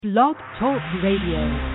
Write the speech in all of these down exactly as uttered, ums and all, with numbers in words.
Blog Talk Radio.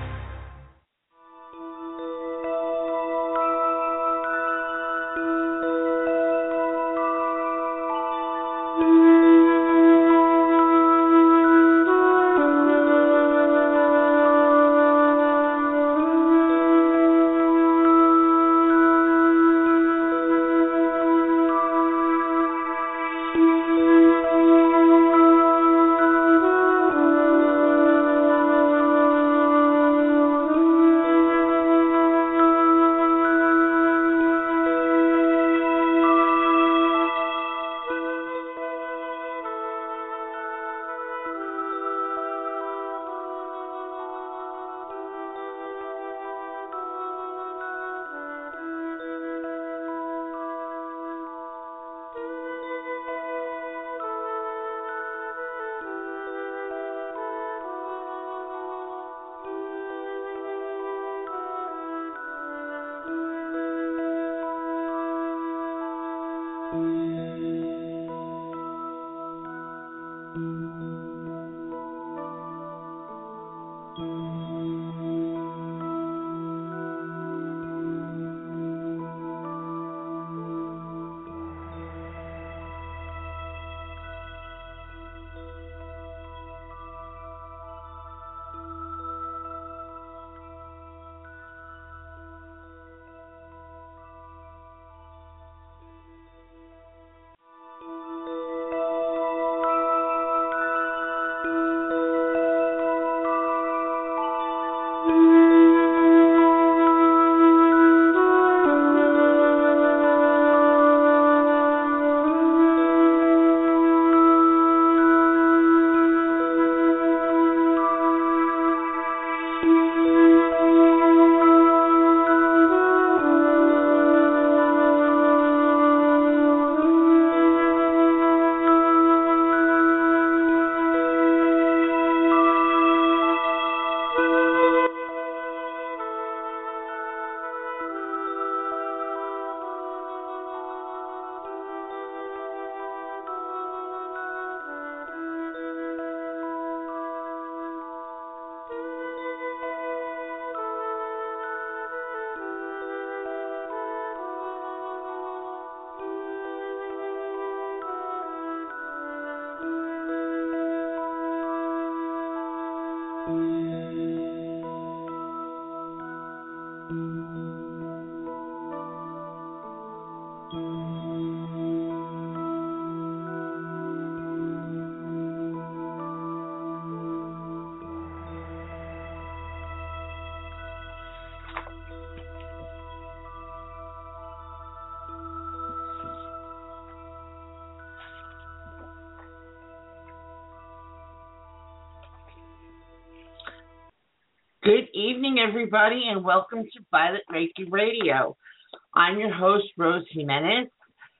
Good evening, everybody, and welcome to Violet Reiki Radio. I'm your host, Rose Jimenez,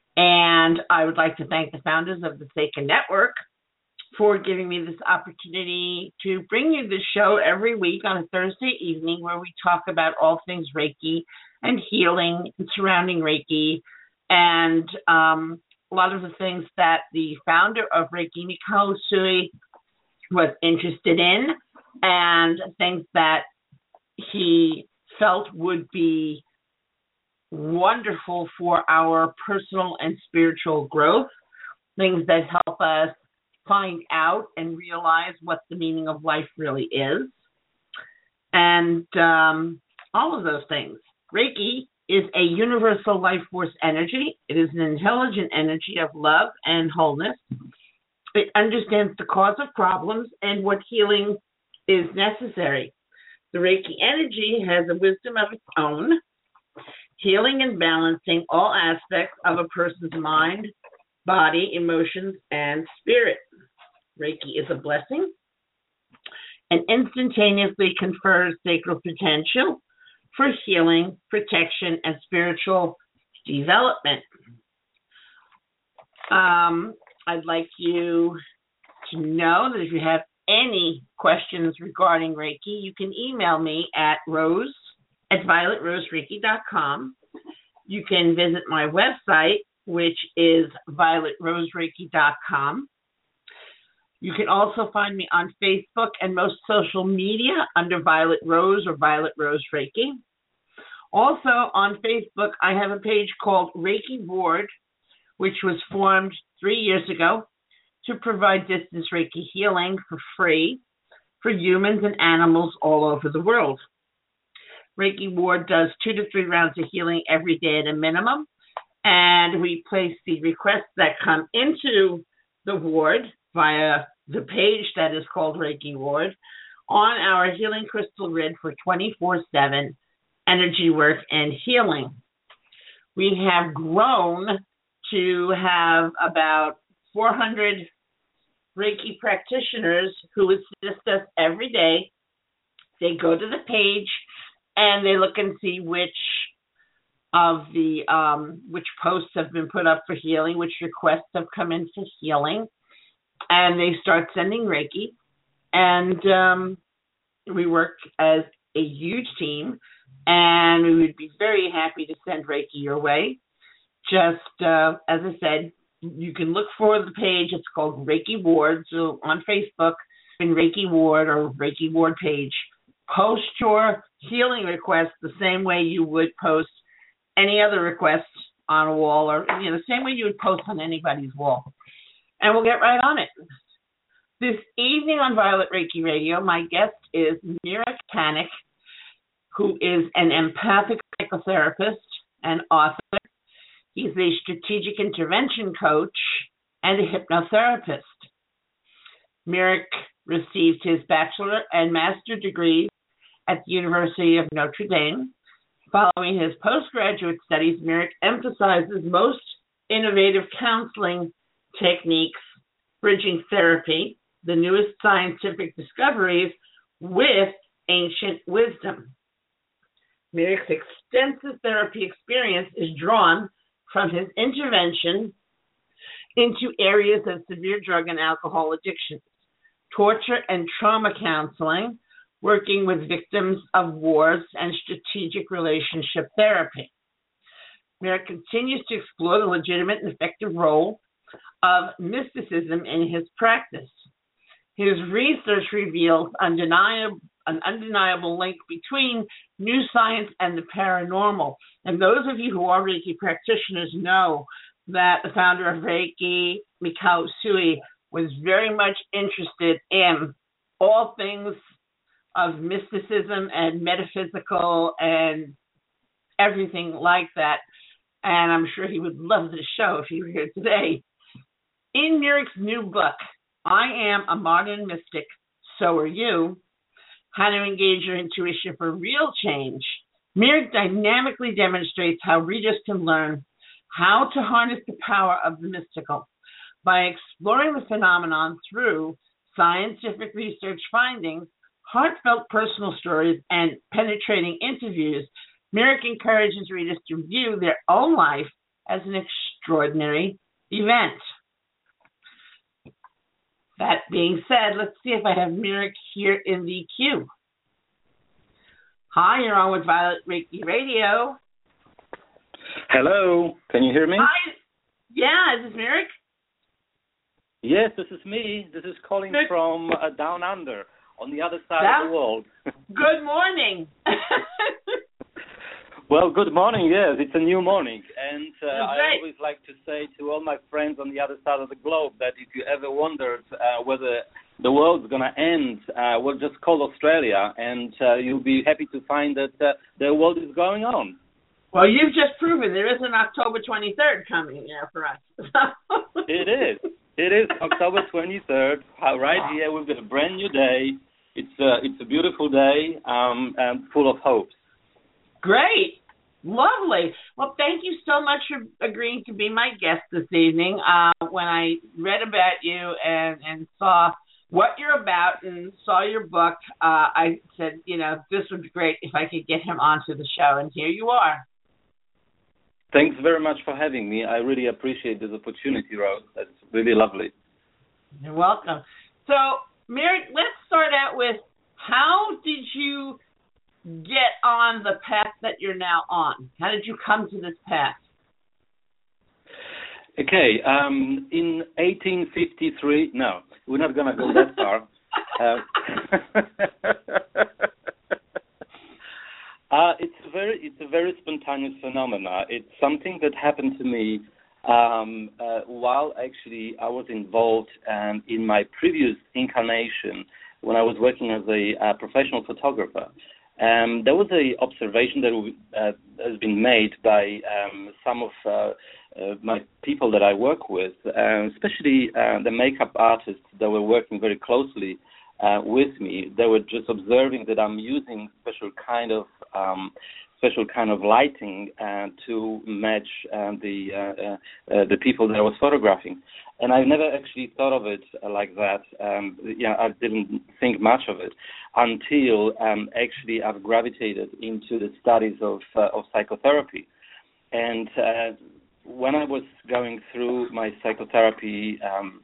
and I would like to thank the founders of the Seika Network for giving me this opportunity to bring you this show every week on a Thursday evening where we talk about all things Reiki and healing and surrounding Reiki and um, a lot of the things that the founder of Reiki, Mikao Usui, was interested in, and things that he felt would be wonderful for our personal and spiritual growth, things that help us find out and realize what the meaning of life really is, and um, all of those things. Reiki is a universal life force energy. It is an intelligent energy of love and wholeness. It understands the cause of problems and what healing is necessary. The Reiki energy has a wisdom of its own, healing and balancing all aspects of a person's mind, body, emotions, and spirit. Reiki is a blessing and instantaneously confers sacred potential for healing, protection, and spiritual development. Um, I'd like you to know that if you have any questions regarding Reiki, you can email me at rose at violet rose reiki dot com. You can visit my website, which is violet rose reiki dot com. You can also find me on Facebook and most social media under Violet Rose or Violet Rose Reiki. Also on Facebook, I have a page called Reiki Ward, which was formed three years ago to provide distance Reiki healing for free for humans and animals all over the world. Reiki Ward does two to three rounds of healing every day at a minimum, and we place the requests that come into the ward via the page that is called Reiki Ward on our healing crystal grid for twenty-four seven energy work and healing. We have grown to have about four hundred Reiki practitioners who assist us every day. They go to the page and they look and see which of the um, which posts have been put up for healing, which requests have come in for healing, and they start sending Reiki. And um, we work as a huge team, and we would be very happy to send Reiki your way. Just uh, as I said, you can look for the page. It's called Reiki Ward. So on Facebook, in Reiki Ward or Reiki Ward page, post your healing request the same way you would post any other request on a wall, or you know, the same way you would post on anybody's wall. And we'll get right on it. This evening on Violet Reiki Radio, my guest is Mirek Panik, who is an empathic psychotherapist and author. He's a strategic intervention coach and a hypnotherapist. Mirek received his bachelor and master degrees at the University of Notre Dame. Following his postgraduate studies, Mirek emphasizes most innovative counseling techniques, bridging therapy, the newest scientific discoveries, with ancient wisdom. Mirek's extensive therapy experience is drawn from his intervention into areas of severe drug and alcohol addictions, torture and trauma counseling, working with victims of wars, and strategic relationship therapy. Mirek continues to explore the legitimate and effective role of mysticism in his practice. His research reveals undeniable, an undeniable link between new science and the paranormal. And those of you who are Reiki practitioners know that the founder of Reiki, Mikao Usui, was very much interested in all things of mysticism and metaphysical and everything like that. And I'm sure he would love the show if he were here today. In Mirek's new book, I Am a Modern Mystic, So Are You, How to Engage Your Intuition for Real Change, Mirek dynamically demonstrates how readers can learn how to harness the power of the mystical. By exploring the phenomenon through scientific research findings, heartfelt personal stories, and penetrating interviews, Mirek encourages readers to view their own life as an extraordinary event. That being said, let's see if I have Mirek here in the queue. Hi, you're on with Violet Reiki Radio. Hello, can you hear me? Hi. Yeah, is this Mirek? Yes, this is me. This is calling Good. from uh, down under, on the other side Down? of the world. Good morning. Well, good morning, yes. It's a new morning. And uh, I great. always like to say to all my friends on the other side of the globe that if you ever wondered uh, whether the world's going to end, uh, well, just call Australia and uh, you'll be happy to find that uh, the world is going on. Well, you've just proven there is an October twenty-third coming here for us. It is. It is October twenty-third, right here. We've got a brand new day. It's a, it's a beautiful day um, and full of hopes. Great. Lovely. Well, thank you so much for agreeing to be my guest this evening. Uh, when I read about you and, and saw what you're about and saw your book, uh, I said, you know, this would be great if I could get him onto the show. And here you are. Thanks very much for having me. I really appreciate this opportunity, Rose. That's really lovely. You're welcome. So, Mirek, let's start out with, how did you get on the path that you're now on? How did you come to this path? Okay, um, in eighteen fifty-three, no, we're not going to go that far. Uh, uh, it's a very, it's a very spontaneous phenomena. It's something that happened to me um, uh, while actually I was involved um, in my previous incarnation when I was working as a uh, professional photographer. Um, there was an observation that uh, has been made by um, some of uh, uh, my people that I work with, uh, especially uh, the makeup artists that were working very closely uh, with me. They were just observing that I'm using special kind of um, special kind of lighting uh, to match uh, the uh, uh, uh, the people that I was photographing. And I never actually thought of it uh, like that. Um, yeah, I didn't think much of it until um, actually I've gravitated into the studies of uh, of psychotherapy. And uh, when I was going through my psychotherapy um,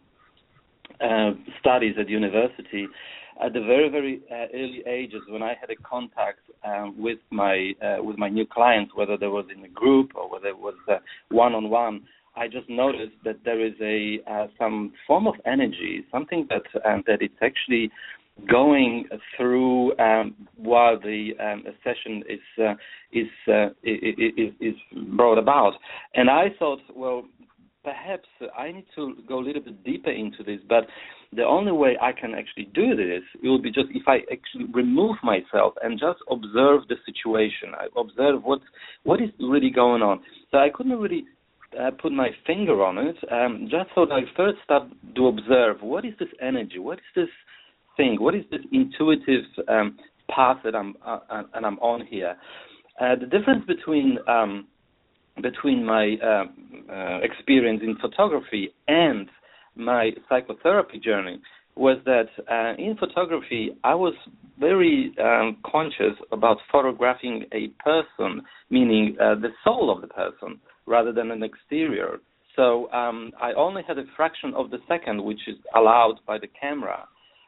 uh, studies at university, at the very, very uh, early ages, when I had a contact um, with my uh, with my new clients, whether there was in a group or whether it was uh, one-on-one, I just noticed that there is a uh, some form of energy, something that um, that it's actually going through um, while the um, session is uh, is, uh, is is brought about. And I thought, well, perhaps I need to go a little bit deeper into this, but the only way I can actually do this, it will be just if I actually remove myself and just observe the situation. I observe what what is really going on. So I couldn't really uh, put my finger on it. Um, just so I first start to observe what is this energy, what is this thing, what is this intuitive um, path that I'm uh, and I'm on here. Uh, the difference between um, between my uh, uh, experience in photography and my psychotherapy journey was that uh, in photography I was very um, conscious about photographing a person, meaning uh, the soul of the person, rather than an exterior. So um, I only had a fraction of the second, which is allowed by the camera,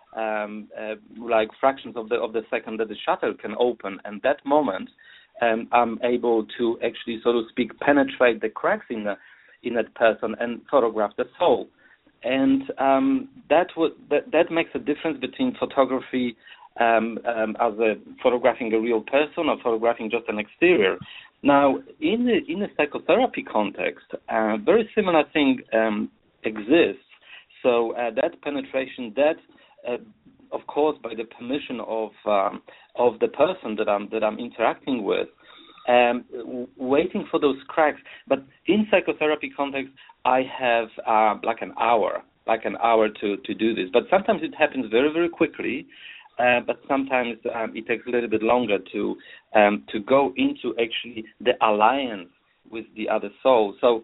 um, uh, like fractions of the of the second that the shutter can open, and that moment um, I'm able to actually, so to speak, penetrate the cracks in the in that person and photograph the soul. And um, that, would, that that makes a difference between photography um, um, as a photographing a real person or photographing just an exterior. Now, in the in the psychotherapy context, a very similar thing um, exists. So uh, that penetration, that uh, of course by the permission of um, of the person that I'm that I'm interacting with, um, w- waiting for those cracks. But in psychotherapy context, I have uh, like an hour, like an hour to, to do this. But sometimes it happens very, very quickly. Uh, but sometimes um, it takes a little bit longer to um, to go into actually the alliance with the other soul. So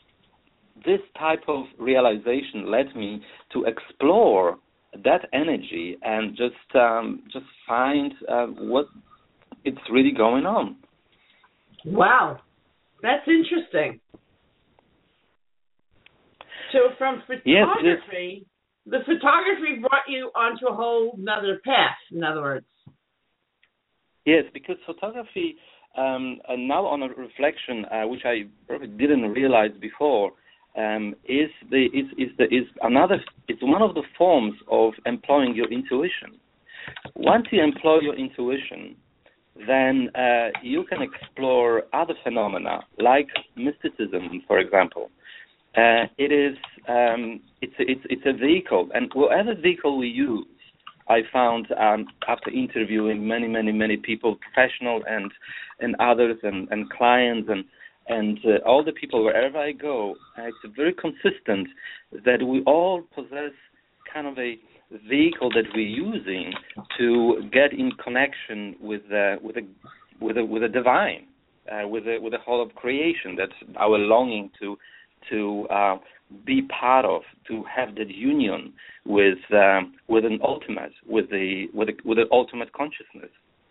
this type of realization led me to explore that energy and just um, just find uh, what it's really going on. Wow, that's interesting. So from photography, yes, the photography brought you onto a whole another path, in other words. Yes, because photography, um, and now on a reflection, uh, which I probably didn't realize before, um, is the is is the is another. It's one of the forms of employing your intuition. Once you employ your intuition, then uh, you can explore other phenomena like mysticism, for example. Uh, it is um, it's it's it's a vehicle, and whatever vehicle we use, I found um, after interviewing many many many people, professional and and others and, and clients and and uh, all the people wherever I go, uh, it's very consistent that we all possess kind of a vehicle that we're using to get in connection with uh, with a with a with a divine, uh, with a with a whole of creation. That's our longing to. to uh, be part of, to have that union with um, with an ultimate, with the with a, with an ultimate consciousness.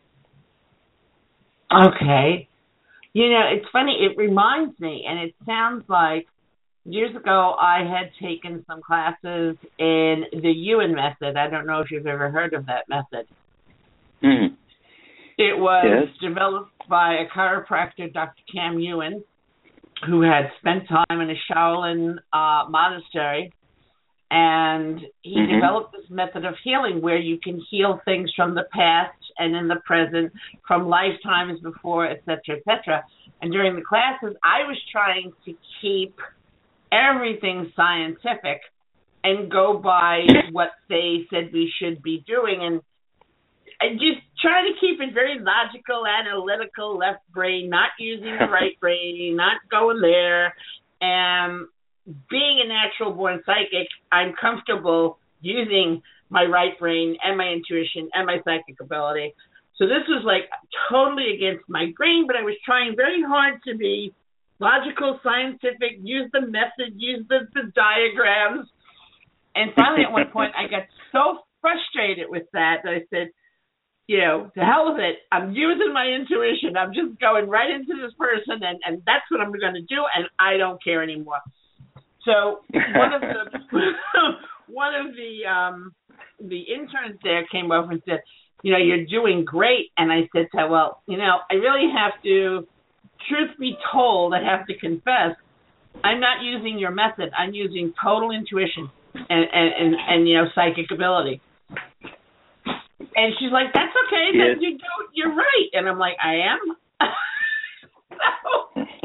Okay, you know, it's funny. It reminds me, and it sounds like years ago I had taken some classes in the Ewan method. I don't know if you've ever heard of that method. Mm-hmm. It was yes. developed by a chiropractor, Doctor Cam Ewan, who had spent time in a Shaolin uh, monastery, And he mm-hmm. developed this method of healing where you can heal things from the past and in the present, from lifetimes before, et cetera, et cetera. And during the classes, I was trying to keep everything scientific and go by what they said we should be doing. And I just try to keep it very logical, analytical, left brain, not using the right brain, not going there. And being a natural born psychic, I'm comfortable using my right brain and my intuition and my psychic ability. So this was like totally against my grain, but I was trying very hard to be logical, scientific, use the method, use the, the diagrams. And finally, at one point, I got so frustrated with that that I said, you know, to hell with it. I'm using my intuition. I'm just going right into this person, and, and that's what I'm going to do, and I don't care anymore. So one of the one of the um, the interns there came over and said, you know, you're doing great. And I said to her, well, you know, I really have to, truth be told, I have to confess, I'm not using your method. I'm using total intuition and, and, and, and you know, psychic ability. And she's like, that's okay. Yes. That you do, you're right. And I'm like, I am? so.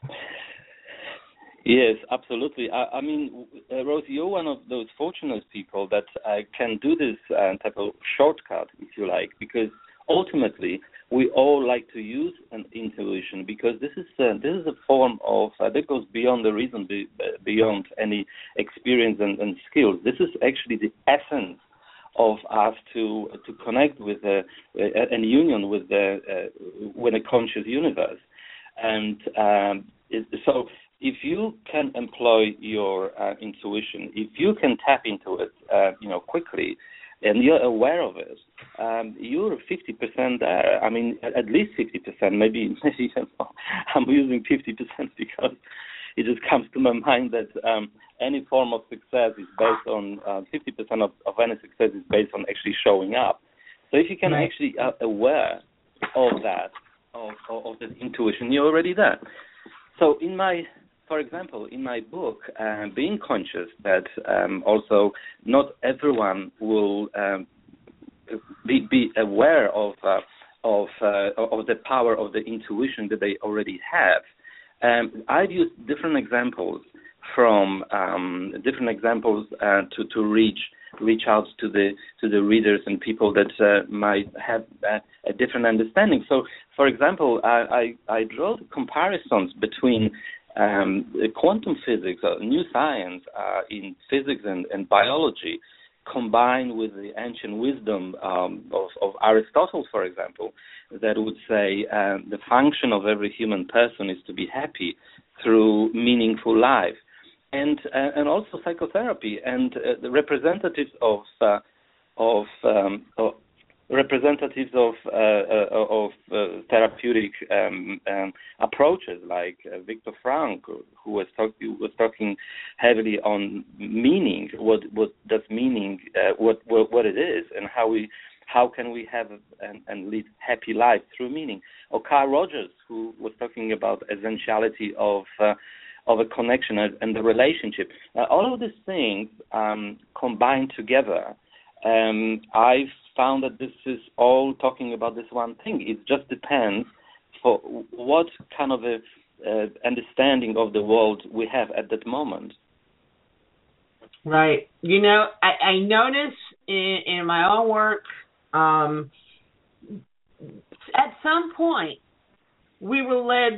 Yes, absolutely. I, I mean, uh, Rosie, you're one of those fortunate people that uh, can do this uh, type of shortcut, if you like, because ultimately we all like to use an intuition because this is uh, this is a form of uh, that goes beyond the reason, be, beyond any experience and, and skills. This is actually the essence of us to to connect with a, an union with the uh, with a conscious universe, and um, it, so. If you can employ your uh, intuition, if you can tap into it, uh, you know, quickly, and you're aware of it, um, you're fifty percent there. I mean, at least fifty percent, maybe, maybe even more. I'm using fifty percent because it just comes to my mind that um, any form of success is based on, uh, fifty percent of, of any success is based on actually showing up. So if you can Right. actually uh, aware of that, of, of, of the intuition, you're already there. So in my For example, in my book, uh, Being Conscious, that um, also not everyone will um, be, be aware of uh, of uh, of the power of the intuition that they already have. Um, I've used different examples from um, different examples uh, to to reach reach out to the to the readers and people that uh, might have uh, a different understanding. So, for example, I I, I draw comparisons between Um, quantum physics, uh, new science uh, in physics and, and biology, combined with the ancient wisdom um, of, of Aristotle, for example, that would say uh, the function of every human person is to be happy through meaningful life, and uh, and also psychotherapy and uh, the representatives of uh, of, um, of representatives of uh, uh, of uh, therapeutic um, um, approaches, like uh, Viktor Frankl, who was, talk- who was talking heavily on meaning, what what does meaning, uh, what, what what it is, and how we how can we have and, and lead happy life through meaning. Or Carl Rogers, who was talking about essentiality of uh, of a connection and, and the relationship. Uh, all of these things um, combined together. Um, I've found that this is all talking about this one thing. It just depends for what kind of a uh, understanding of the world we have at that moment. Right. You know, I, I notice in, in my own work, um, at some point, we were led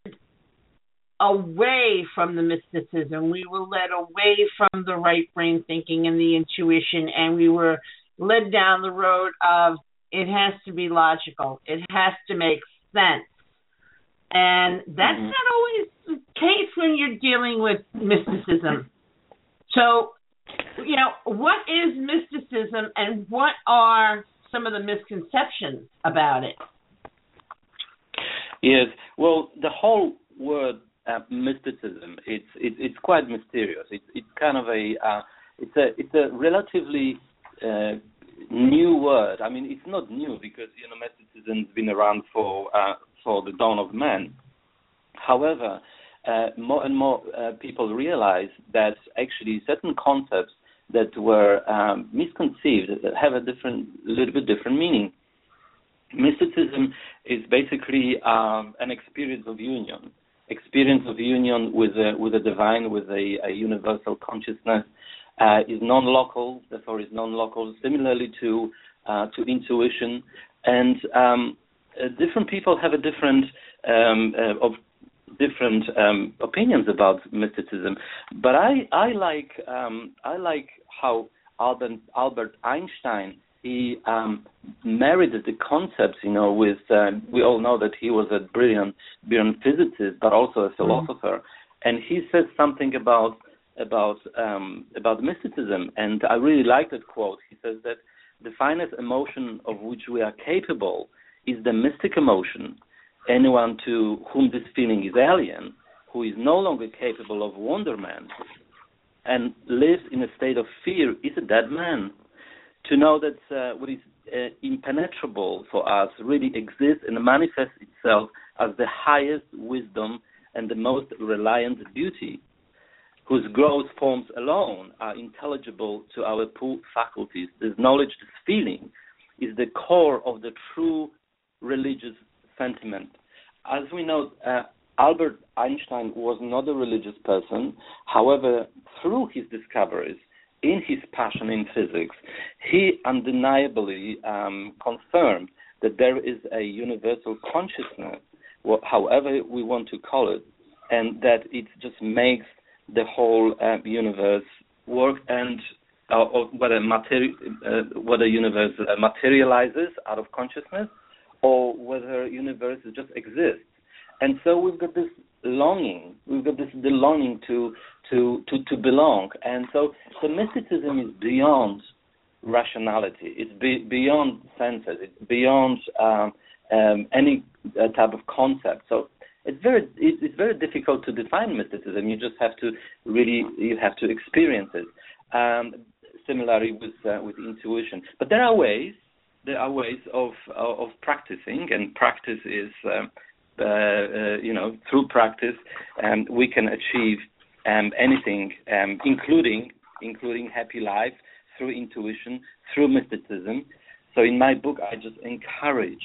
away from the mysticism. We were led away from the right brain thinking and the intuition, and we were led down the road of it has to be logical. It has to make sense. And that's mm-hmm. not always the case when you're dealing with mysticism. So, you know, what is mysticism and what are some of the misconceptions about it? Yes, well, the whole word uh, mysticism, it's it, it's quite mysterious. It's it's kind of a uh, it's a it's a relatively Uh, new word. I mean, it's not new because you know mysticism's been around for uh, for the dawn of man. However, uh, more and more uh, people realize that actually certain concepts that were um, misconceived, that have a different, little bit different meaning. Mysticism is basically um, an experience of union, experience of union with a, with the divine, with a, a universal consciousness. Uh, is non-local, therefore is non-local. Similarly to uh, to intuition, and um, uh, different people have a different um, uh, of different um, opinions about mysticism. But I I like um, I like how Albert Albert Einstein he um, married the concepts. You know, with uh, we all know that he was a brilliant brilliant physicist, but also a philosopher, mm-hmm. and he says something about. about um, about mysticism, and I really like that quote. He says that the finest emotion of which we are capable is the mystic emotion. Anyone to whom this feeling is alien, who is no longer capable of wonderment and lives in a state of fear, is a dead man. To know that uh, what is uh, impenetrable for us really exists and manifests itself as the highest wisdom and the most reliant beauty, whose gross forms alone are intelligible to our poor faculties. This knowledge, this feeling, is the core of the true religious sentiment. As we know, uh, Albert Einstein was not a religious person. However, through his discoveries, in his passion in physics, he undeniably um, confirmed that there is a universal consciousness, however we want to call it, and that it just makes the whole uh, universe work, and uh, or whether materi- uh, whether universe uh, materializes out of consciousness, or whether universe just exists. And so we've got this longing, we've got this the longing to to to to belong. And so the mysticism is beyond rationality. It's be, beyond senses. It's beyond um, um, any uh, type of concept. So. It's very it's very difficult to define mysticism. You just have to really you have to experience it. Um, similarly with uh, with intuition, but there are ways there are ways of of practicing, and practice is um, uh, uh, you know through practice um, we can achieve um, anything, um, including including happy life through intuition, through mysticism. So in my book, I just encourage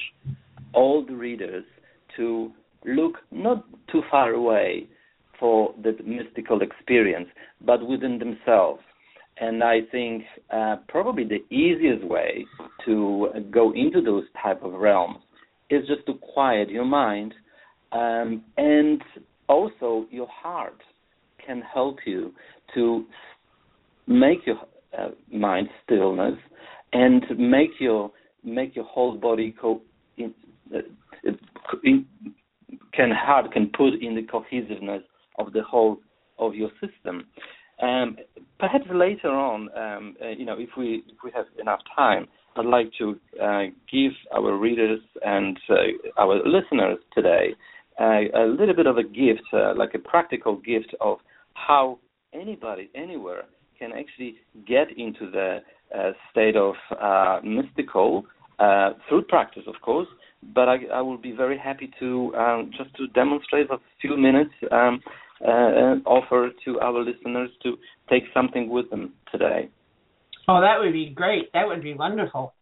all the readers to look not too far away for that mystical experience, but within themselves. And I think uh, probably the easiest way to go into those type of realms is just to quiet your mind, um, and also your heart can help you to make your uh, mind stillness and make your make your whole body co- in, uh, in, can heart can put in the cohesiveness of the whole of your system. Um, perhaps later on, um, uh, you know, if we if we have enough time, I'd like to uh, give our readers and uh, our listeners today uh, a little bit of a gift, uh, like a practical gift of how anybody, anywhere, can actually get into the uh, state of uh, mystical uh, through practice, of course. But I, I will be very happy to um, just to demonstrate a few minutes, um, uh, and offer to our listeners to take something with them today. Oh, that would be great. That would be wonderful.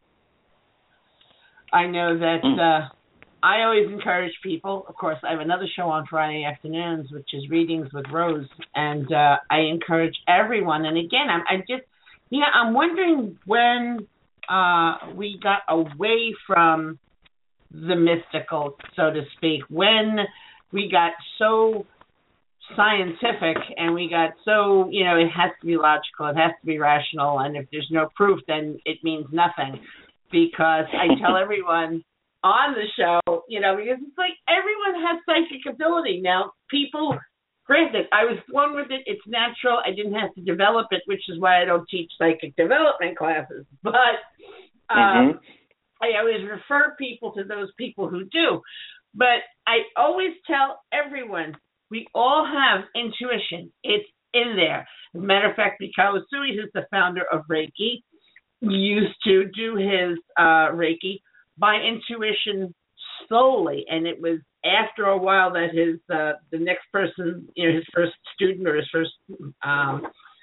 I know that mm. uh, I always encourage people. Of course, I have another show on Friday afternoons, which is Readings with Rose, and uh, I encourage everyone. And again, I'm, I'm just, you know, I'm wondering when uh, we got away from the mystical, so to speak, when we got so scientific and we got so, you know, it has to be logical, it has to be rational, and if there's no proof, then it means nothing. Because I tell everyone on the show, you know, because it's like everyone has psychic ability. Now, people, granted, I was born with it, it's natural, I didn't have to develop it, which is why I don't teach psychic development classes. But um, mm-hmm. I always refer people to those people who do. But I always tell everyone, we all have intuition. It's in there. As a matter of fact, Mikao Usui, who's the founder of Reiki, used to do his uh, Reiki by intuition slowly. And it was after a while that his uh, the next person, you know, his first student or his first um,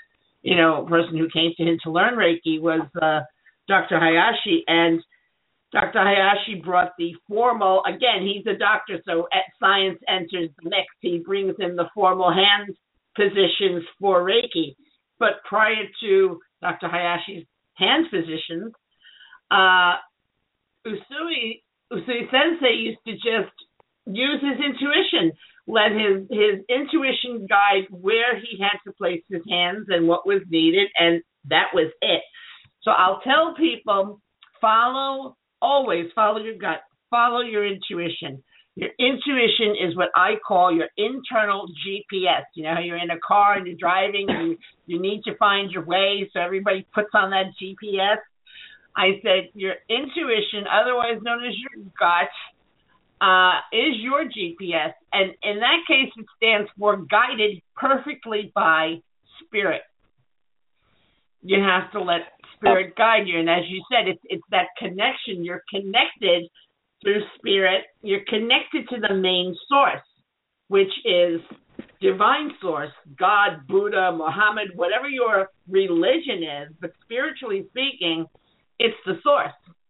you know, person who came to him to learn Reiki was uh, Doctor Hayashi, and Doctor Hayashi brought the formal, again, he's a doctor, so at science enters the mix. He brings in the formal hand positions for Reiki. But prior to Doctor Hayashi's hand positions, uh, Usui, Usui Sensei used to just use his intuition, let his, his intuition guide where he had to place his hands and what was needed, and that was it. So I'll tell people, follow, always follow your gut, follow your intuition. Your intuition is what I call your internal G P S. You know how you're in a car and you're driving and you, you need to find your way, so everybody puts on that G P S. I said your intuition, otherwise known as your gut, uh, is your G P S. And in that case, it stands for guided perfectly by spirit. You have to let spirit guide you. And as you said, it's it's that connection. You're connected through spirit. You're connected to the main source, which is divine source, God, Buddha, Muhammad, whatever your religion is. But spiritually speaking, it's the source.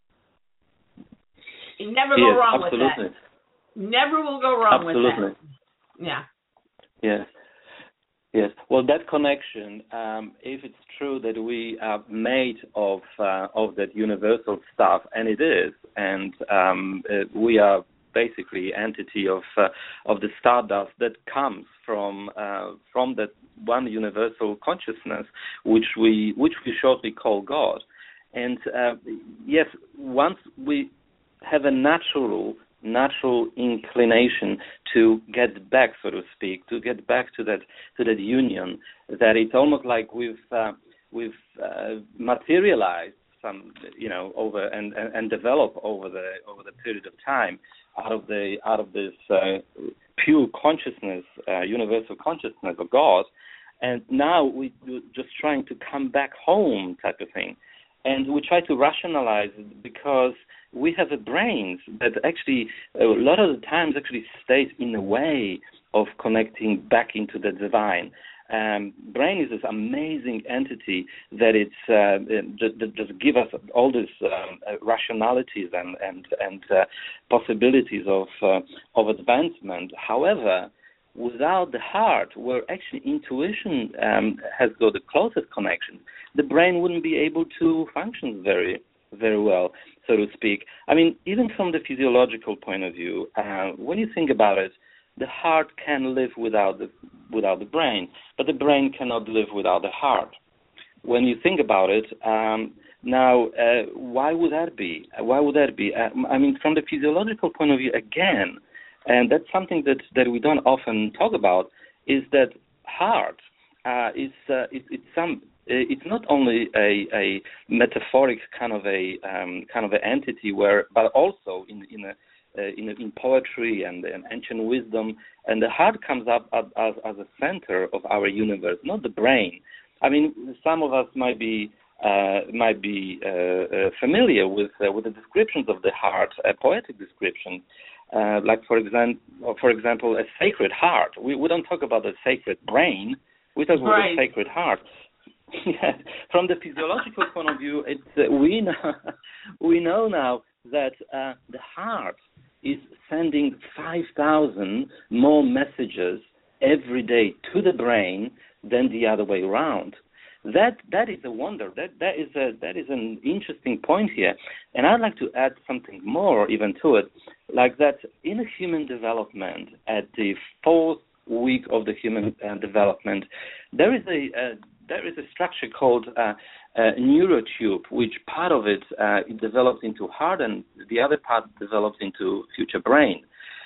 You never go yes, wrong absolutely. with that. Never will go wrong absolutely. with that. Yeah. Yes. Yes. Well, that connection, um, if it's true that we are made of uh, of that universal stuff, and it is, and um, uh, we are basically entity of uh, of the stardust that comes from uh, from that one universal consciousness, which we which we shortly call God. And uh, yes, once we have a natural natural inclination to get back, so to speak, to get back to that to that union, that it's almost like we've uh, we've uh, materialized some, you know, over and, and, and develop over the over the period of time out of the out of this uh, pure consciousness, uh, universal consciousness of God, and now we we're just trying to come back home, type of thing. And we try to rationalize it because we have a brain that actually a lot of the times actually stays in the way of connecting back into the divine. Um, brain is this amazing entity that it's uh, just, just give us all these um, rationalities and and and uh, possibilities of uh, of advancement. However, without the heart, where actually intuition um, has got the closest connection, the brain wouldn't be able to function very, very well, so to speak. I mean, even from the physiological point of view, uh, when you think about it, the heart can live without the without the brain, but the brain cannot live without the heart. When you think about it, um, now, uh, why would that be? Why would that be? Uh, I mean, from the physiological point of view, again, and that's something that, that we don't often talk about, is that heart uh, is uh, it, it's some it's not only a, a metaphoric kind of a um, kind of an entity where, but also in in a, uh, in, in poetry and, and ancient wisdom, and the heart comes up as, as as a center of our universe, not the brain. I mean, some of us might be uh, might be uh, uh, familiar with uh, with the descriptions of the heart, uh, poetic descriptions. Uh, like, for example, for example, a sacred heart. We, we don't talk about a sacred brain. We talk about right. a sacred heart. From the physiological point of view, it's, uh, we know we know now that uh, the heart is sending five thousand more messages every day to the brain than the other way around. That that is a wonder. That that is a that is an interesting point here, and I'd like to add something more even to it, like that in a human development, at the fourth week of the human uh, development, there is a uh, there is a structure called uh, uh, neurotube, which part of it uh, it develops into heart, and the other part develops into future brain.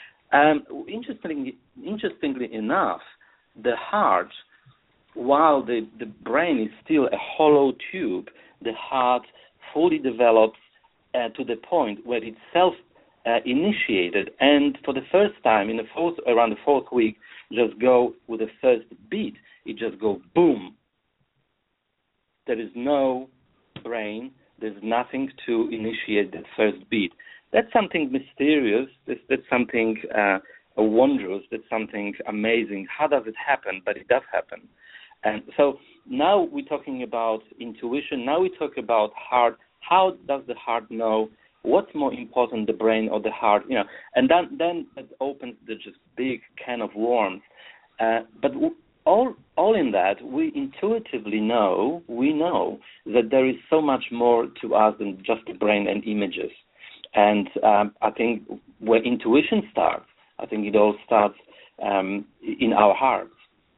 Um, interestingly, interestingly enough, the heart, while the, the brain is still a hollow tube, the heart fully develops uh, to the point where it's self-initiated, uh, and for the first time, in the fourth, around the fourth week, just go with the first beat. It just goes boom. There is no brain. There's nothing to initiate that first beat. That's something mysterious. That's, that's something uh, wondrous. That's something amazing. How does it happen? But it does happen. And so now we're talking about intuition. Now we talk about heart. How does the heart know what's more important, the brain or the heart? You know, and then then it opens the just big can of worms. Uh, but all all in that, we intuitively know we know that there is so much more to us than just the brain and images. And um, I think where intuition starts, I think it all starts um, in our hearts.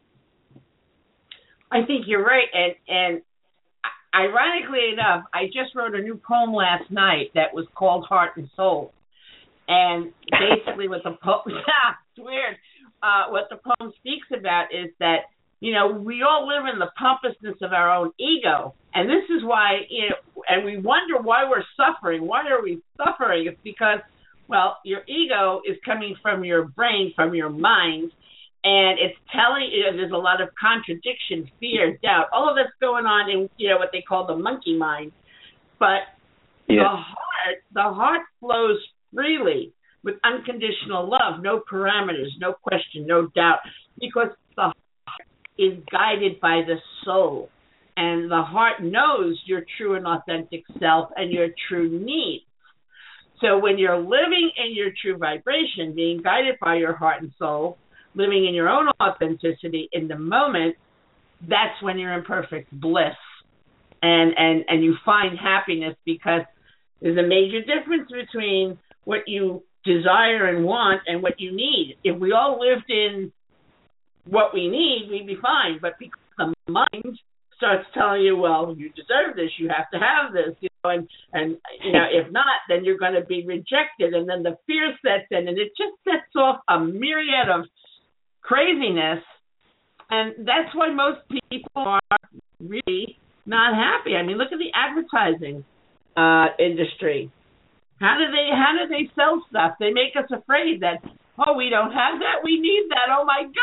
I think you're right, and and ironically enough, I just wrote a new poem last night that was called Heart and Soul, and basically what the poem, yeah, it's weird. Uh, what the poem speaks about is that, you know, we all live in the pompousness of our own ego, and this is why, you know, and we wonder why we're suffering. Why are we suffering? It's because, well, your ego is coming from your brain, from your mind. And it's telling you, know, there's a lot of contradiction, fear, doubt, all of that's going on in, you know, what they call the monkey mind. But yes. the heart, the heart flows freely with unconditional love, no parameters, no question, no doubt, because the heart is guided by the soul. And the heart knows your true and authentic self and your true needs. So when you're living in your true vibration, being guided by your heart and soul, living in your own authenticity in the moment, that's when you're in perfect bliss. And, and, and you find happiness, because there's a major difference between what you desire and want and what you need. If we all lived in what we need, we'd be fine. But because the mind starts telling you, well, you deserve this, you have to have this, you know, and, and you know, if not, then you're going to be rejected. And then the fear sets in, and it just sets off a myriad of craziness, and that's why most people are really not happy. I mean, look at the advertising uh, industry. How do they how do they sell stuff? They make us afraid that, oh, we don't have that, we need that. Oh my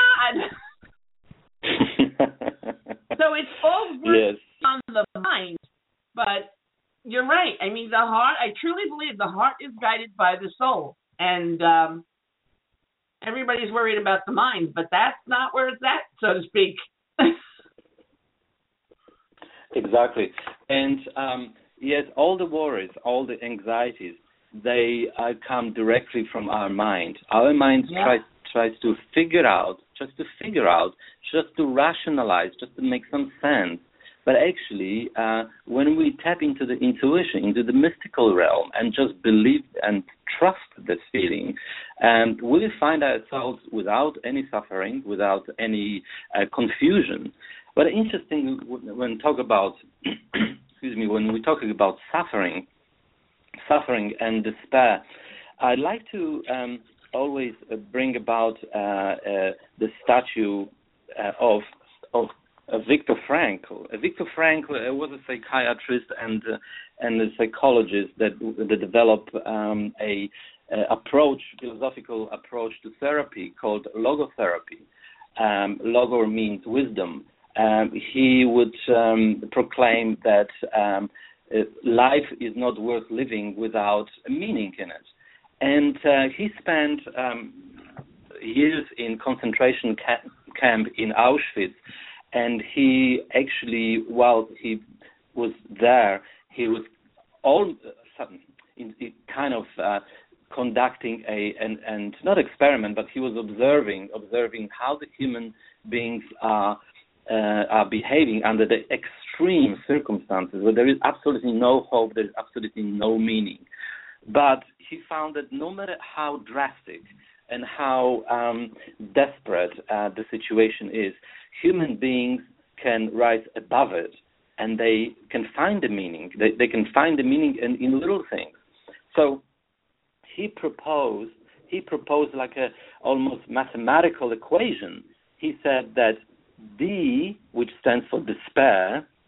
God! So it's all yes. on the mind. But you're right. I mean, the heart. I truly believe the heart is guided by the soul, and um, everybody's worried about the mind, but that's not where it's at, so to speak. Exactly. And um, yes, all the worries, all the anxieties, they uh, come directly from our mind. Our mind yeah. tries tries to figure out, just to figure out, just to rationalize, just to make some sense. But actually, uh, when we tap into the intuition, into the mystical realm, and just believe and trust this feeling, and we find ourselves without any suffering, without any uh, confusion. But interesting, when talk about, excuse me, when we talk about suffering, suffering and despair, I'd like to um, always bring about uh, uh, the statue uh, of of Uh, Viktor Frankl. Uh, Viktor Frankl uh, was a psychiatrist and uh, and a psychologist that that developed um, a uh, approach, philosophical approach to therapy called logotherapy. Um, logo means wisdom. Um, he would um, proclaim that um, uh, life is not worth living without a meaning in it, and uh, he spent um, years in concentration camp, camp in Auschwitz. And he actually, while he was there, he was all sudden in, in kind of uh, conducting a and and not experiment, but he was observing observing how the human beings are uh, are behaving under the extreme circumstances where there is absolutely no hope, there is absolutely no meaning. But he found that no matter how drastic and how um, desperate uh, the situation is, human beings can rise above it, and they can find the meaning. They, they can find the meaning in, in little things. So he proposed, he proposed like a almost mathematical equation. He said that D, which stands for despair,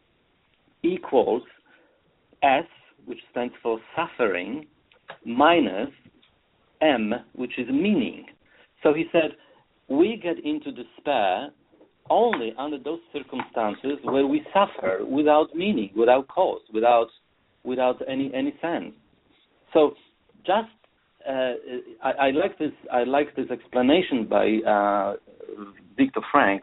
equals S, which stands for suffering, minus M, which is meaning. So he said, we get into despair only under those circumstances where we suffer without meaning, without cause, without without any any sense. So just uh, I, I like this I like this explanation by uh, Viktor Frankl,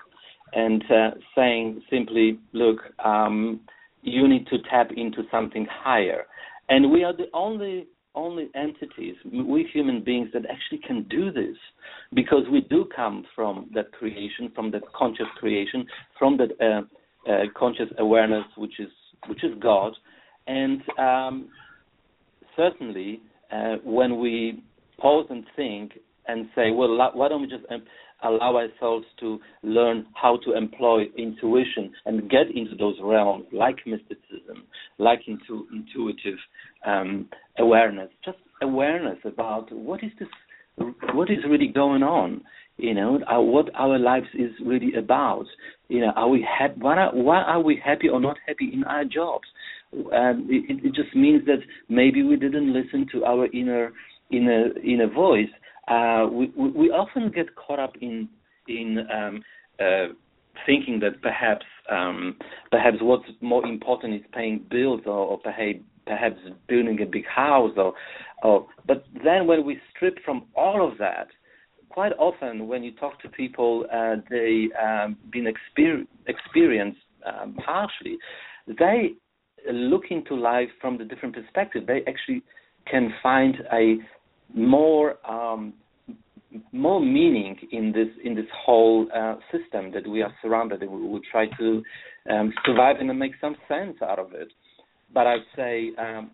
and uh, saying simply, look, um, you need to tap into something higher. And we are the only only entities, we human beings, that actually can do this, because we do come from that creation, from that conscious creation, from that uh, uh, conscious awareness, which is which is God. And um, certainly, uh, when we pause and think and say, well, why don't we just um, allow ourselves to learn how to employ intuition and get into those realms like mysticism, like into intuitive um, awareness, just awareness about what is this, what is really going on, you know, our, what our lives is really about. You know, are we happy? Why are, why are we happy or not happy in our jobs? Um, it, it just means that maybe we didn't listen to our inner inner inner voice. Uh, we, we we often get caught up in in um, uh, thinking that perhaps um, perhaps what's more important is paying bills, or, or perhaps perhaps building a big house, or, or but then when we strip from all of that, quite often when you talk to people, uh, they um, been exper- experienced um, partially, they look into life from the different perspective. They actually can find a more um, more meaning in this in this whole uh, system that we are surrounded. We will try to um, survive and make some sense out of it. But I'd say um,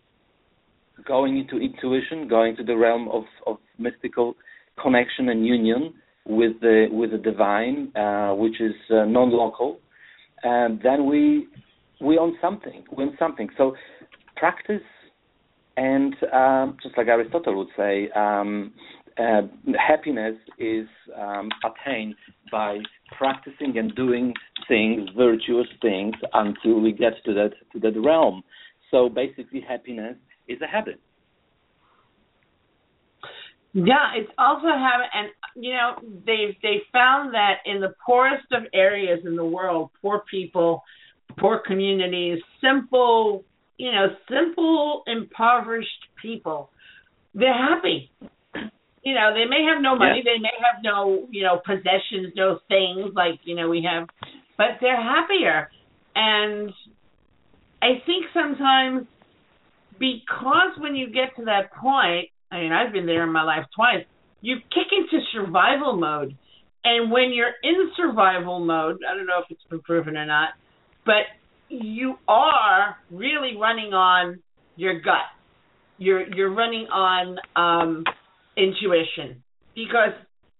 going into intuition, going to the realm of, of mystical connection and union with the with the divine, uh, which is uh, non-local, and then we we own something. We own something. So practice. And um, just like Aristotle would say, um, uh, happiness is um, attained by practicing and doing things, virtuous things, until we get to that to that realm. So basically, happiness is a habit. Yeah, it's also a habit, and you know they they found that in the poorest of areas in the world, poor people, poor communities, simple. You know, simple, impoverished people, they're happy. You know, they may have no money, yeah. They may have no, you know, possessions, no things like, you know, we have, but they're happier. And I think sometimes because when you get to that point, I mean, I've been there in my life twice, you kick into survival mode. And when you're in survival mode, I don't know if it's been proven or not, but you are really running on your gut. You're you're running on um, intuition, because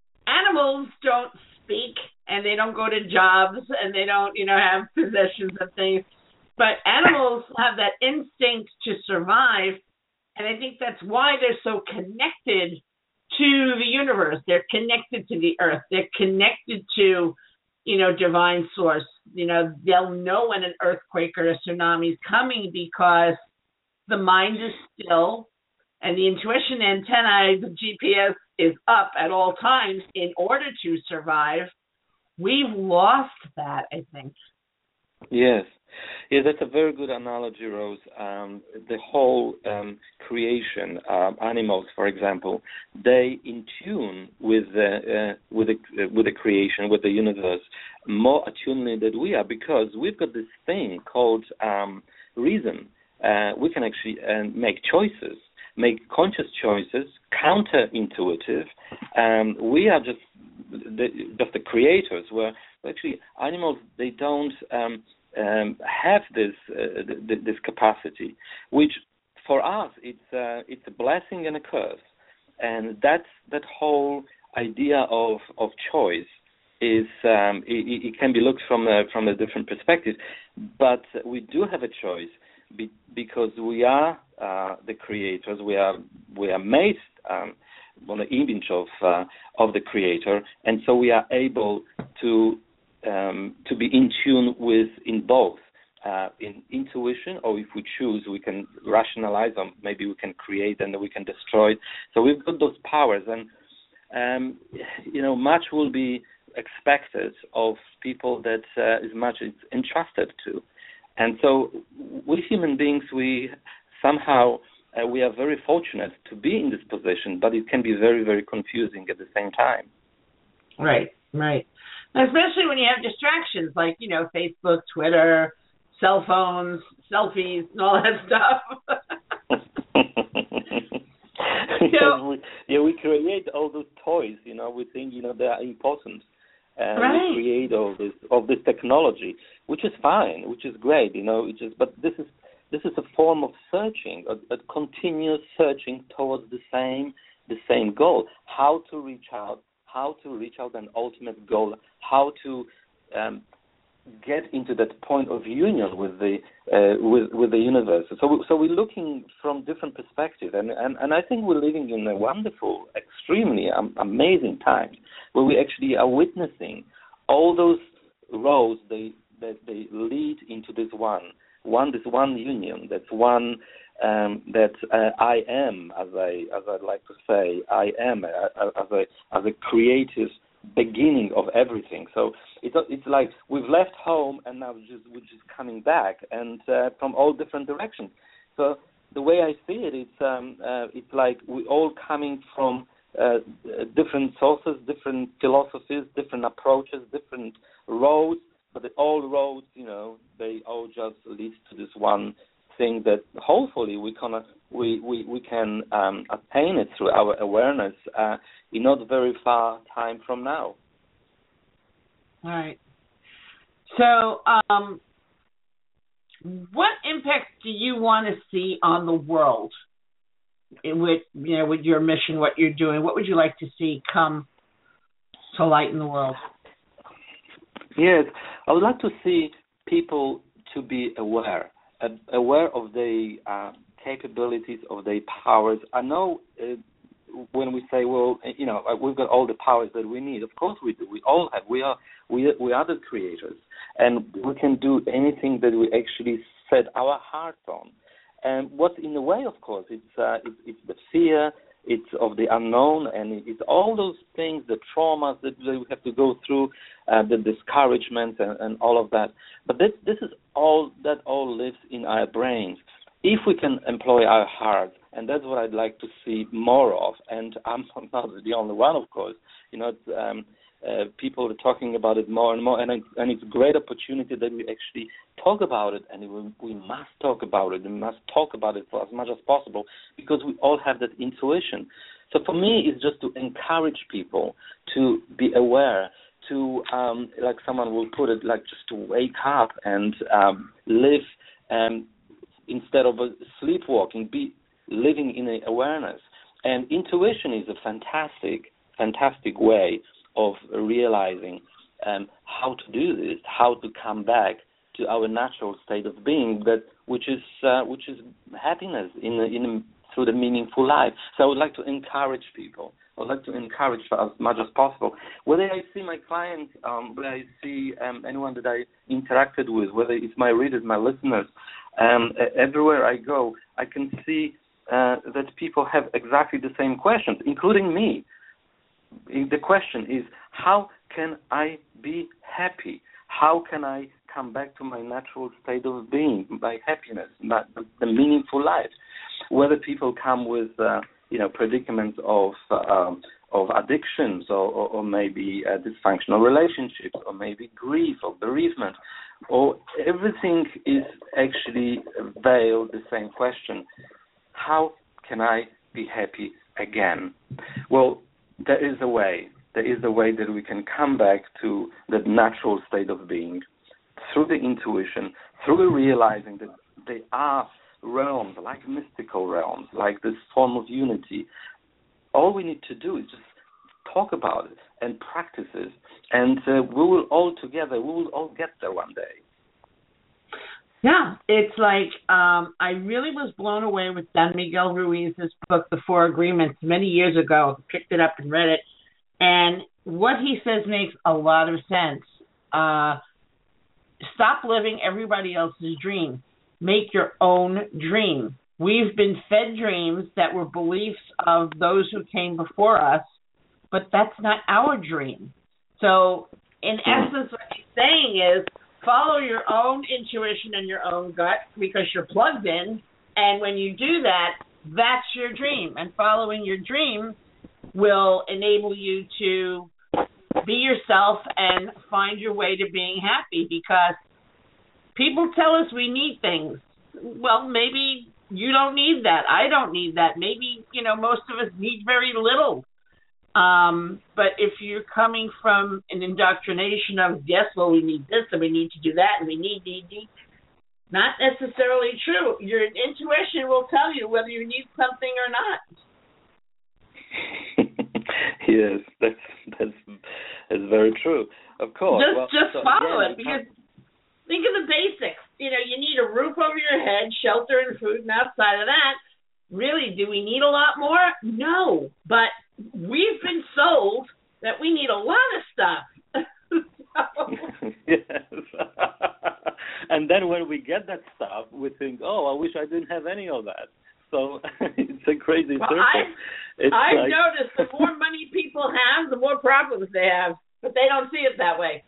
animals don't speak and they don't go to jobs and they don't, you know, have possessions of things. But animals have that instinct to survive, and I think that's why they're so connected to the universe. They're connected to the earth. They're connected to, you know, divine source. You know, they'll know when an earthquake or a tsunami is coming because the mind is still and the intuition antennae, the G P S, is up at all times in order to survive. We've lost that, I think. Yes. Yeah, that's a very good analogy, Rose. Um, the whole um, creation, um, animals, for example, they in tune with the uh, with the uh, with the creation, with the universe, more attuned than we are, because we've got this thing called um, reason. Uh, we can actually uh, make choices, make conscious choices, counterintuitive. Um, we are just the, just the creators. Where actually animals, they don't. Um, Um, have this uh, th- this capacity, which for us it's uh, it's a blessing and a curse, and that's that whole idea of of choice is um, it, it can be looked from a, from a different perspective, but we do have a choice be, because we are uh, the creators. We are we are made um, on the image of uh, of the Creator, and so we are able to. Um, to be in tune with in both uh, in intuition, or if we choose, we can rationalize them. Maybe we can create and we can destroy. So we've got those powers, and um, you know, much will be expected of people that uh, is much is entrusted to. And so, we human beings, we somehow uh, we are very fortunate to be in this position, but it can be very, very confusing at the same time. Right, right. Especially when you have distractions like, you know, Facebook, Twitter, cell phones, selfies, and all that stuff. Yes, we, yeah, we create all those toys, you know, we think, you know, they are important. And right. we create all this, all this technology, which is fine, which is great, you know, it's just, but this is, this is a form of searching, a, a continuous searching towards the same, the same goal, how to reach out, how to reach out an ultimate goal, how to um, get into that point of union with the uh, with with the universe. So we, so we're looking from different perspectives, and, and, and I think we're living in a wonderful, extremely um, amazing time where we actually are witnessing all those roads they that they lead into this one one this one union. That's one um, that uh, I am, as I as I like to say, I am uh, as a as a creative beginning of everything. So it's it's like we've left home and now just we're just coming back, and uh, from all different directions. So the way I see it, it's um, uh, it's like we're all coming from uh, different sources, different philosophies, different approaches, different roads, but the, all roads, you know, they all just lead to this one thing that hopefully we can we we, we can um, attain it through our awareness uh, in not very far time from now. All right. So, um, what impact do you want to see on the world with you know with your mission, what you're doing? What would you like to see come to light in the world? Yes, I would like to see people to be aware. aware of their uh, capabilities, of their powers. I know uh, when we say, well, you know, we've got all the powers that we need. Of course we do. We all have. We are we, we are the creators, and we can do anything that we actually set our hearts on. And what's in the way, of course, it's uh, it's, it's the fear, it's of the unknown, and it's all those things, the traumas that we have to go through, uh, the discouragement and, and all of that. But this, this is all, that all lives in our brains. If we can employ our hearts, and that's what I'd like to see more of, and I'm not the only one, of course, you know, um, uh, people are talking about it more and more, and, and it's a great opportunity that we actually talk about it, and we, we must talk about it, we must talk about it for as much as possible, because we all have that intuition. So for me, it's just to encourage people to be aware, to, um, like someone will put it, like just to wake up and um, live um, instead of a sleepwalking, be living in a awareness. And intuition is a fantastic, fantastic way of realizing um, how to do this, how to come back to our natural state of being, that which is uh, which is happiness in a, in a, through the meaningful life. So I would like to encourage people. I would like to encourage for as much as possible. Whether I see my clients, um, whether I see um, anyone that I interacted with, whether it's my readers, my listeners, um, everywhere I go, I can see uh, that people have exactly the same questions, including me. The question is, how can I be happy? How can I come back to my natural state of being, my happiness, my, the meaningful life? Whether people come with, uh, you know, predicaments of um, of addictions, or, or, or maybe uh, dysfunctional relationships, or maybe grief or bereavement, or everything is actually veiled the same question: how can I be happy again? Well, there is a way. There is a way that we can come back to that natural state of being through the intuition, through the realizing that they are realms, like mystical realms, like this form of unity. All we need to do is just talk about it and practice it, and uh, we will all together, we will all get there one day. Yeah, it's like um, I really was blown away with Don Miguel Ruiz's book, The Four Agreements, many years ago. Picked it up and read it. And what he says makes a lot of sense. Uh, stop living everybody else's dream. Make your own dream. We've been fed dreams that were beliefs of those who came before us, but that's not our dream. So in essence, what he's saying is, follow your own intuition and your own gut, because you're plugged in, and when you do that, that's your dream. And following your dream will enable you to be yourself and find your way to being happy, because people tell us we need things. Well, maybe you don't need that. I don't need that. Maybe, you know, most of us need very little. Um, but if you're coming from an indoctrination of, yes, well, we need this and we need to do that and we need, need, need, not necessarily true. Your intuition will tell you whether you need something or not. Yes, that's that's that's very true. Of course. Just well, just so follow again, it, because think of the basics. You know, you need a roof over your head, shelter and food, and outside of that, really, do we need a lot more? No, but we've been sold that we need a lot of stuff. So. Yes. And then when we get that stuff, we think, oh, I wish I didn't have any of that. So it's a crazy well, circle. I've, it's I've like... noticed the more money people have, the more problems they have, but they don't see it that way.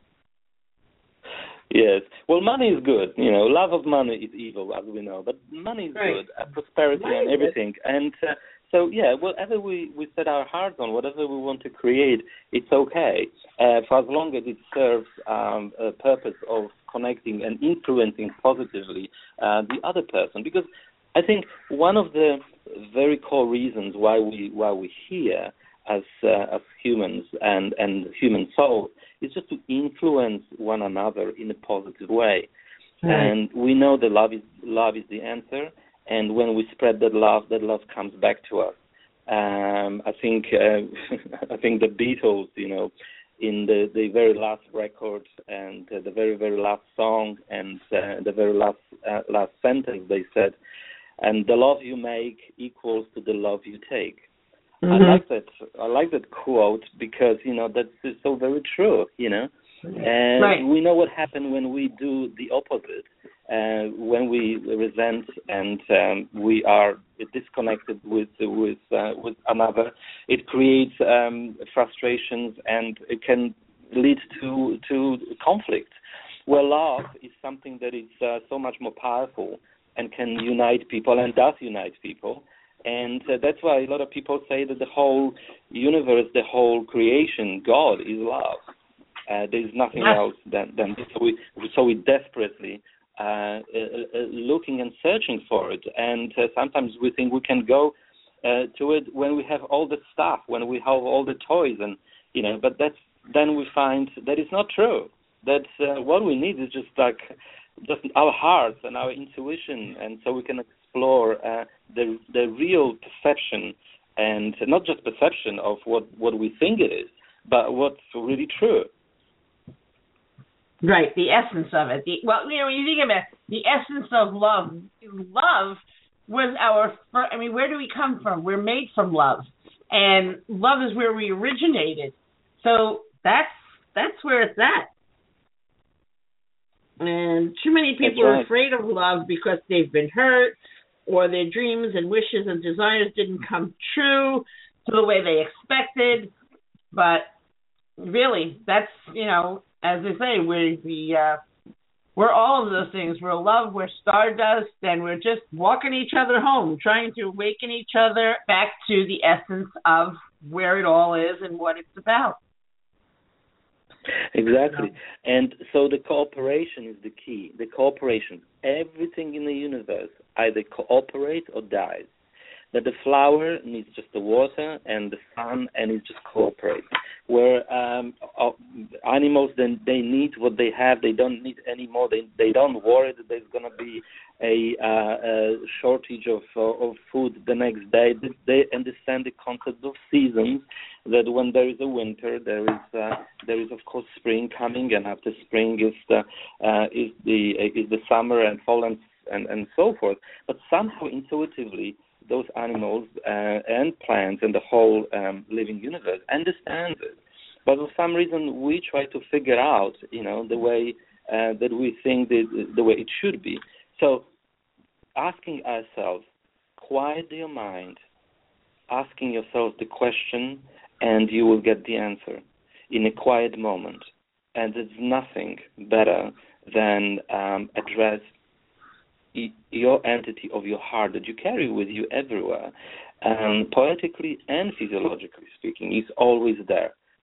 Yes. Well, money is good. You know, love of money is evil, as we know. But money is right. good, uh, prosperity money and everything. And uh, so, yeah, whatever we, we set our hearts on, whatever we want to create, it's okay, uh, for as long as it serves um, a purpose of connecting and influencing positively uh, the other person. Because I think one of the very core reasons why we why we're here as uh, as humans and, and human souls is just to influence one another in a positive way. Right. And we know that love is love is the answer. And when we spread that love, that love comes back to us. Um, I think uh, I think the Beatles, you know, in the, the very last record and uh, the very very last song and uh, the very last uh, last sentence, they said, "And the love you make equals to the love you take." Mm-hmm. I like that. I like that quote because you know that's so very true. You know, and right. we know what happens when we do the opposite. Uh, when we resent and um, we are disconnected with with uh, with another, it creates um, frustrations and it can lead to to conflict. Well, love is something that is uh, so much more powerful and can unite people and does unite people. And uh, that's why a lot of people say that the whole universe, the whole creation, God is love. Uh, there is nothing yes. else than, than this. So we, so we desperately uh, uh, uh, looking and searching for it. And uh, sometimes we think we can go uh, to it when we have all the stuff, when we have all the toys, and you know. But that's then we find that it's not true. That uh, what we need is just like just our hearts and our intuition, and so we can explore uh, the the real perception, and not just perception of what, what we think it is, but what's really true. Right, the essence of it. The, well, you know, when you think about it, the essence of love, love was our first, I mean, where do we come from? We're made from love, and love is where we originated. So that's that's where it's at. And too many people right. are afraid of love because they've been hurt, or their dreams and wishes and desires didn't come true to the way they expected. But really, that's, you know, as they say, we're, the, uh, we're all of those things. We're love, we're stardust, and we're just walking each other home, trying to awaken each other back to the essence of where it all is and what it's about. Exactly. And so the cooperation is the key. The cooperation. Everything in the universe either cooperates or dies. That the flower needs just the water and the sun, and it just cooperates. Where um, animals, then they need what they have. They don't need any more. They they don't worry that there's going to be a, uh, a shortage of uh, of food the next day. They understand the concept of seasons. That when there is a winter, there is uh, there is of course spring coming, and after spring is the uh, is the uh, is the summer and fall and and, and so forth. But somehow intuitively, those animals uh, and plants and the whole um, living universe understands it. But for some reason, we try to figure out, you know, the way uh, that we think that, the way it should be. So asking ourselves, quiet your mind, asking yourself the question, and you will get the answer in a quiet moment. And there's nothing better than um, address your entity of your heart that you carry with you everywhere, um, poetically and physiologically speaking, is always there.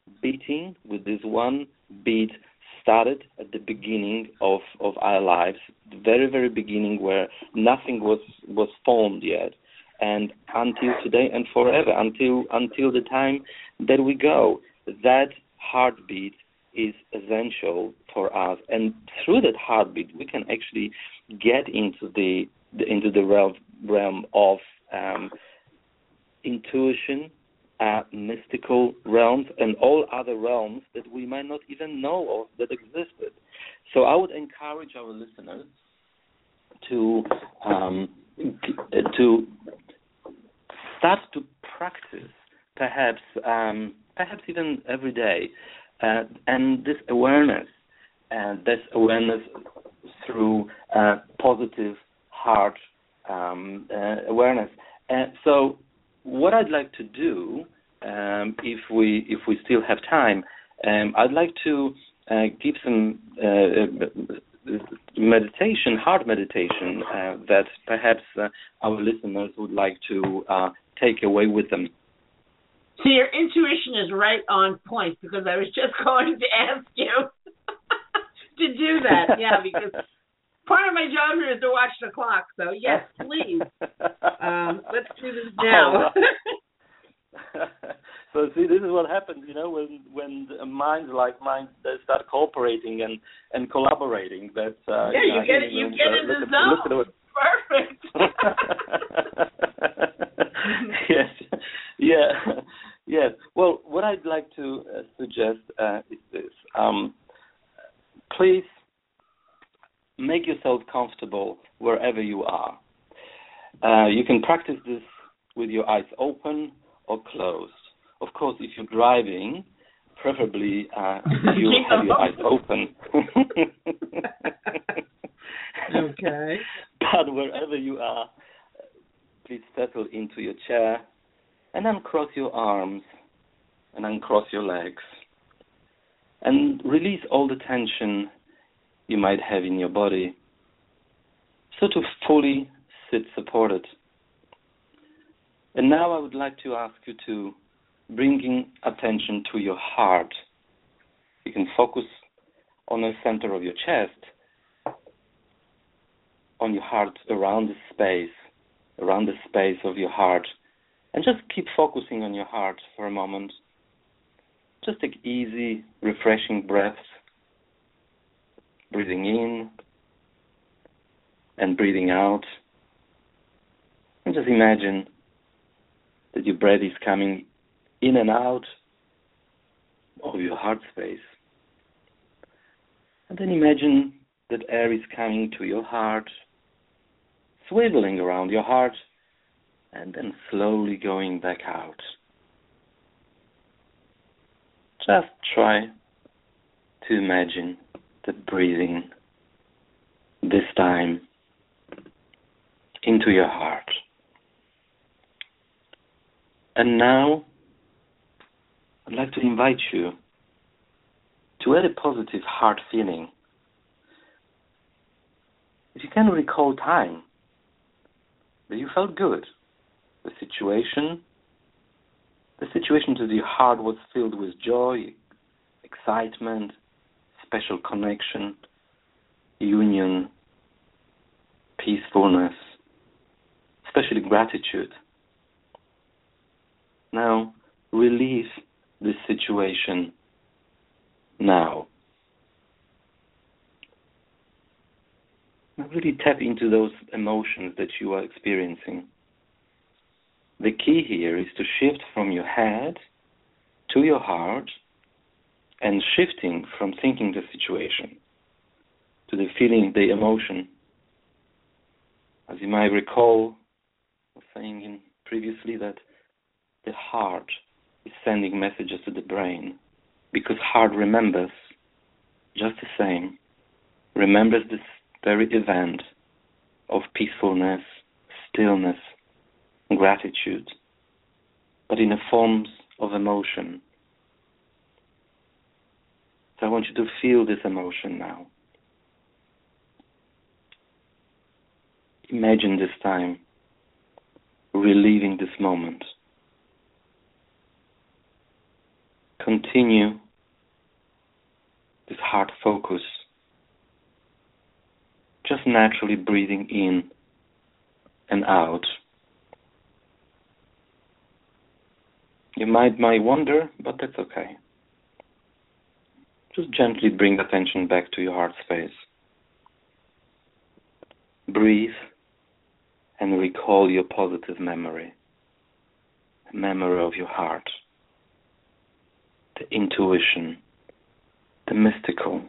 beating, with this one beat, started at the beginning of, of our lives, the very, very beginning where nothing was, was formed yet, and until today and forever, until until the time that we go. That heartbeat is essential for us, and through that heartbeat, we can actually get into the, the into the realm, realm of um, intuition, uh, mystical realms, and all other realms that we might not even know of that existed. So I would encourage our listeners to um, to start to practice, perhaps um, perhaps even every day, uh, and this awareness, and this awareness through uh, positive heart um, uh, awareness. And so, what I'd like to do, um, if we if we still have time, um, I'd like to uh, give some uh, meditation, heart meditation, uh, that perhaps uh, our listeners would like to uh, take away with them. So your intuition is right on point, because I was just going to ask you to do that. Yeah, because part of my job here is to watch the clock. So yes, please. Um, let's do this now. Oh, so see, this is what happens, you know, when when minds like mine they start cooperating and, and collaborating. That uh, yeah, you, know, you get it. You get in the zone. Perfect. Yes. Yeah. Yes. Well, what I'd like to uh, suggest uh, is this. Um, please make yourself comfortable wherever you are. Uh, you can practice this with your eyes open or closed. Of course, if you're driving, preferably uh, you have your eyes open. Okay. But wherever you are, please settle into your chair and uncross your arms and uncross your legs and release all the tension you might have in your body, so to fully sit supported. And now I would like to ask you to bring attention to your heart. You can focus on the center of your chest, on your heart, around the space, around the space of your heart, and just keep focusing on your heart for a moment. Just take easy, refreshing breaths, breathing in and breathing out. And just imagine that your breath is coming in and out of your heart space. And then imagine that air is coming to your heart, swiveling around your heart, and then slowly going back out. Just try to imagine the breathing, this time, into your heart. And now, I'd like to invite you to add a positive heart feeling. If you can recall time that you felt good, the situation, the situation that your heart was filled with joy, excitement, special connection, union, peacefulness, especially gratitude. Now, release this situation now. Now really tap into those emotions that you are experiencing. The key here is to shift from your head to your heart, and shifting from thinking the situation to the feeling, the emotion. As you might recall, I was saying in previously that the heart is sending messages to the brain, because heart remembers just the same, remembers this very event of peacefulness, stillness, gratitude, but in the forms of emotion. So I want you to feel this emotion now. Imagine this time, reliving this moment. continue this heart focus, just naturally breathing in and out. You might might wonder, but that's okay. Just gently bring attention back to your heart space. Breathe and recall your positive memory, the memory of your heart, the intuition, the mystical.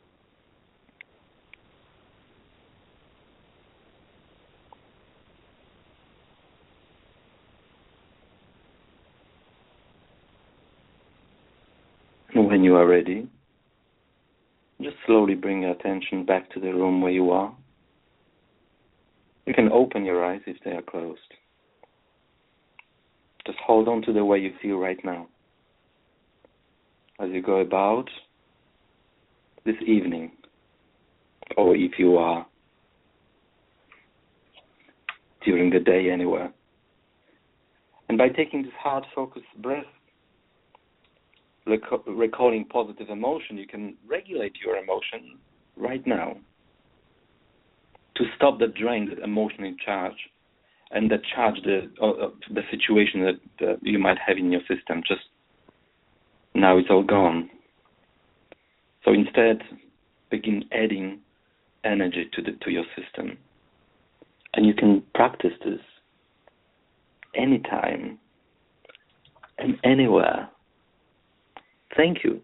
And when you are ready, just slowly bring your attention back to the room where you are. You can open your eyes if they are closed. Just hold on to the way you feel right now as you go about this evening, or if you are during the day anywhere. And by taking this hard focused breath, rec- recalling positive emotion, you can regulate your emotion right now to stop the drain, the emotional charge, and that charge the uh, the situation that uh, you might have in your system. Just now it's all gone. So instead, begin adding energy to the to your system, and you can practice this anytime and anywhere. Thank you.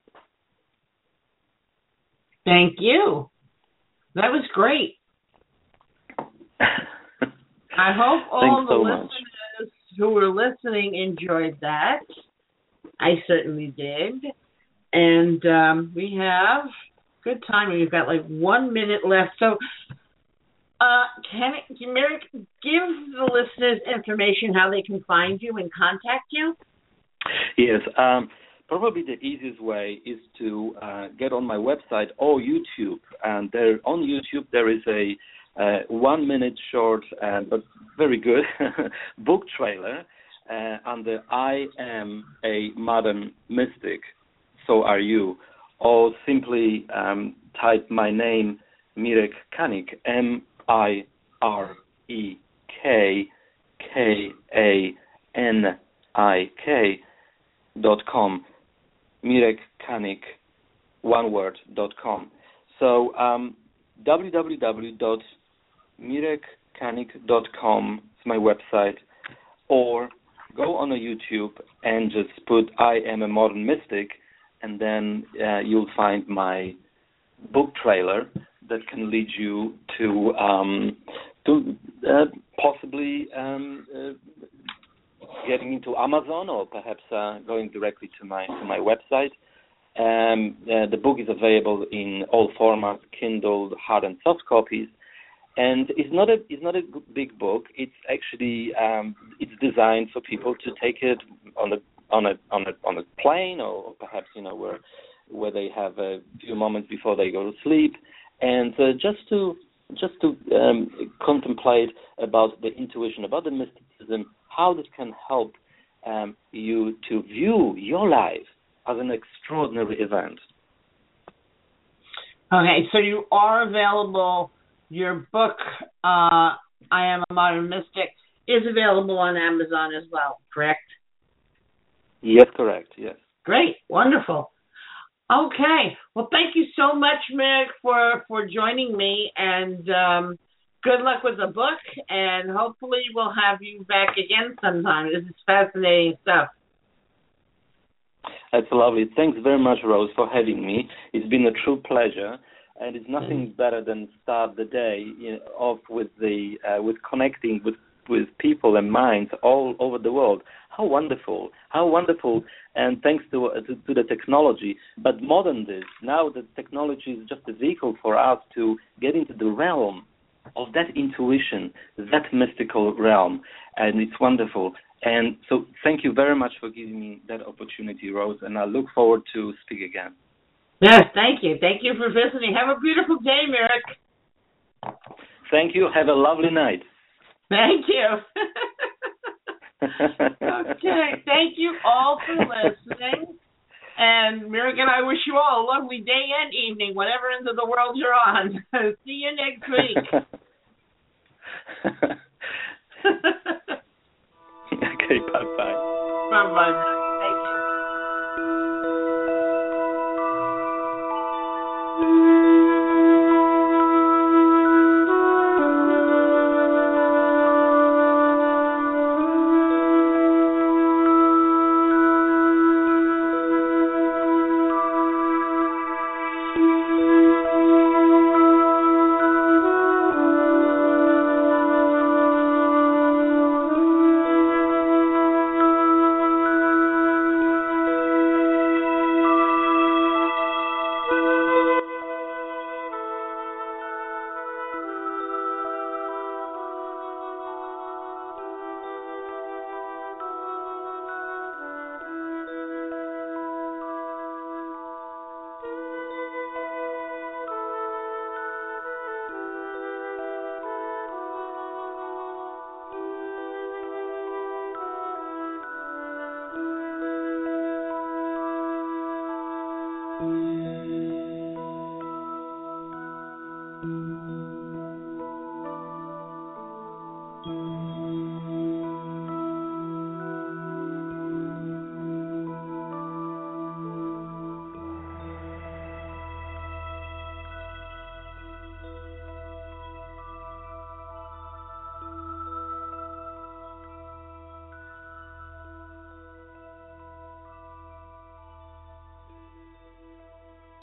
Thank you. That was great. I hope all the so listeners much. who were listening enjoyed that. I certainly did. And um, we have good timing. We've got like one minute left. So, uh, can it, can Mirek give the listeners information how they can find you and contact you? Yes. Um, probably the easiest way is to uh, get on my website or YouTube. And there on YouTube there is a uh, one-minute short uh, but very good book trailer uh, under "I Am a Modern Mystic." So are you. Or simply um, type my name, Mirek Kanik, M I R E K K A N I K dot com, Mirek Kanik, one word, dot com. So um, w w w dot mirek kanik dot com is my website, or go on a YouTube and just put "I Am a Modern Mystic," and then uh, you'll find my book trailer that can lead you to um, to uh, possibly um, uh, getting into Amazon, or perhaps uh, going directly to my to my website. Um, uh, the book is available in all formats: Kindle, hard and soft copies. And it's not a it's not a big book. It's actually um, it's designed for people to take it on a on a on a on a plane, or perhaps you know where where they have a few moments before they go to sleep, and uh, just to just to um, contemplate about the intuition, about the mysticism, how this can help um, you to view your life as an extraordinary event. Okay, so you are available. Your book, uh, "I Am a Modern Mystic," is available on Amazon as well, correct? Yes, correct, yes. Great, wonderful. Okay, well, thank you so much, Mirek, for, for joining me, and um, good luck with the book, and hopefully we'll have you back again sometime. This is fascinating stuff. That's lovely. Thanks very much, Rose, for having me. It's been a true pleasure. And it's nothing better than start the day you know, off with the uh, with connecting with, with people and minds all over the world. How wonderful! How wonderful! And thanks to, uh, to to the technology. But more than this, now the technology is just a vehicle for us to get into the realm of that intuition, that mystical realm, and it's wonderful. And so, thank you very much for giving me that opportunity, Rose. And I look forward to speak again. Yes, thank you. Thank you for visiting. Have a beautiful day, Mirek. Thank you. Have a lovely night. Thank you. Okay. Thank you all for listening. And Miriam, I wish you all a lovely day and evening, whatever end of the world you're on. See you next week. Okay, bye-bye. Bye-bye.